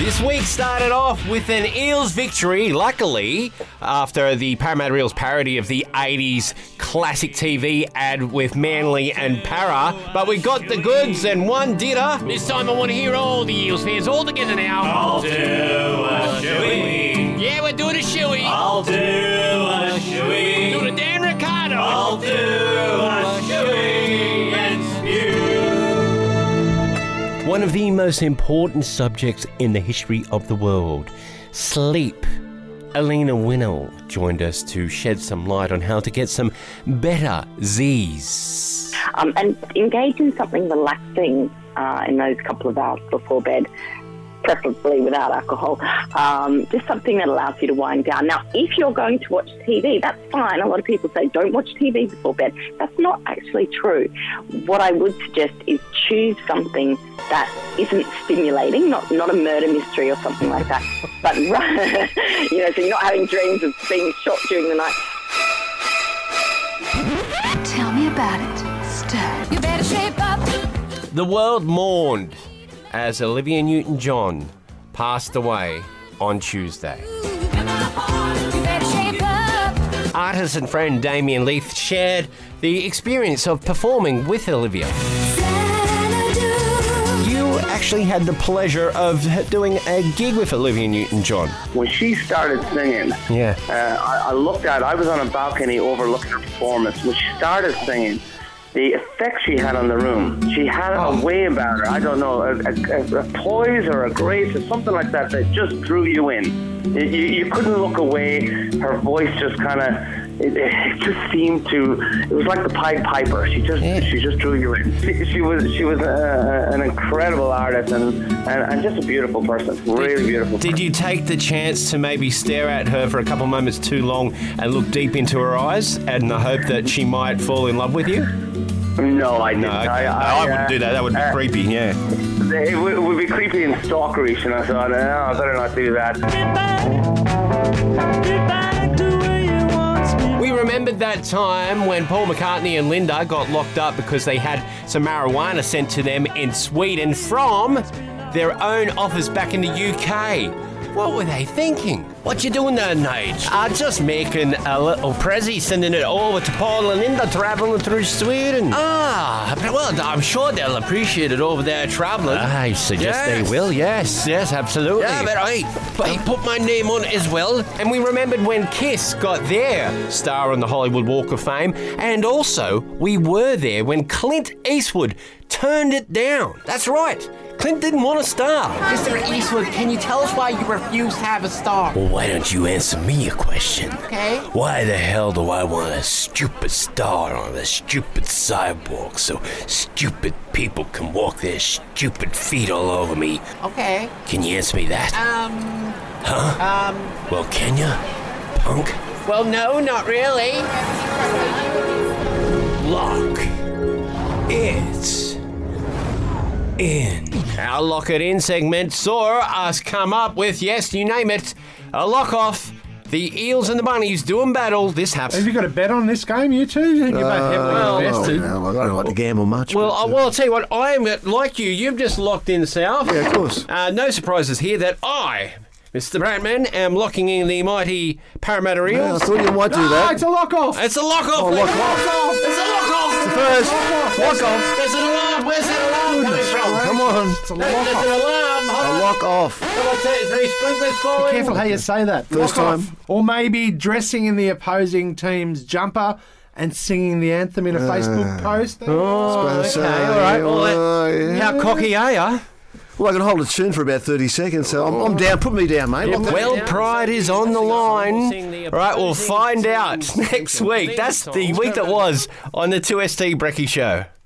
This week started off with an Eels victory, luckily, after the Parramatta Eels parody of the 80s classic TV ad with Manly and Para. But we got the goods and one didder. This time I want to hear all the Eels fans all together now. I'll do a shoey. Yeah, we're doing a shoey. I'll do a shoey. Do the Dan Ricardo. I'll do a shoey and spew. One of the most important subjects in the history of the world, sleep. Alina Winnell joined us to shed some light on how to get some better Z's. And engage in something relaxing in those couple of hours before bed, preferably without alcohol. Just something that allows you to wind down. Now, if you're going to watch TV, that's fine. A lot of people say, don't watch TV before bed. That's not actually true. What I would suggest is choose something that isn't stimulating, not a murder mystery or something like that, but, so you're not having dreams of being shot during the night. Tell me about it, Stir. You better shape up. The world mourned as Olivia Newton-John passed away on Tuesday. Artist and friend Damien Leith shared the experience of performing with Olivia. You actually had the pleasure of doing a gig with Olivia Newton-John. When she started singing, I looked at, I was on a balcony overlooking her performance. When she started singing, the effect she had on the room, she had a way about her, I don't know, a poise or a grace or something like that that just drew you in. You couldn't look away. Her voice just kind of, it just seemed to, it was like the Pied Piper. She just drew you in. She was an incredible artist and just a beautiful person, really beautiful. Did you take the chance to maybe stare at her for a couple of moments too long and look deep into her eyes in the hope that she might fall in love with you? No, I didn't. No, I wouldn't do that. That would be creepy, yeah. It would be creepy and stalkerish, and I thought, I better not do that. We remembered that time when Paul McCartney and Linda got locked up because they had some marijuana sent to them in Sweden from their own office back in the UK. What were they thinking? What you doing that night? Just making a little prezi, sending it over to Paul and Linda travelling through Sweden. Well, I'm sure they'll appreciate it over there travelling. I suggest they will, yes, absolutely. Yeah, but I put my name on it as well. And we remembered when Kiss got their star on the Hollywood Walk of Fame, and also we were there when Clint Eastwood turned it down. That's right. Clint didn't want a star. Mr. Eastwood, can you tell us why you refuse to have a star? Well, why don't you answer me a question? Okay. Why the hell do I want a stupid star on a stupid sidewalk so stupid people can walk their stupid feet all over me? Okay. Can you answer me that? Huh? Well, can you, punk? Well, no, not really. Lock it in. Our Lock It In segment saw us come up with, yes, you name it, a lock off. The Eels and the Bunnies doing battle. This happens. Have you got a bet on this game, you two? You're both heavily invested. I don't like to gamble much. I'll tell you what, I am like you. You've just locked in, Sal. Yeah, of course. No surprises here that I, Mr. Bratman, am locking in the mighty Parramatta Eels. I thought you might do that. It's a lock-off. It's a lock-off. Oh, lock-off. It's a lock-off. It's the first. Lock-off. There's an alarm. Where's that alarm coming from? Come on. It's a There's an lock-off. alarm. Hold on. A lock-off. Come on, three sprinklers falling. Be careful how you say that. First Lock-off. time. Or maybe dressing in the opposing team's jumper and singing the anthem in a Facebook post. Oh, okay. Say, All right. Well, how cocky are you? Well, I can hold a tune for about 30 seconds, so I'm down. Put me down, mate. Well, pride is on the line. All right, we'll find out next week. That's the week that was on the 2ST Brekkie Show.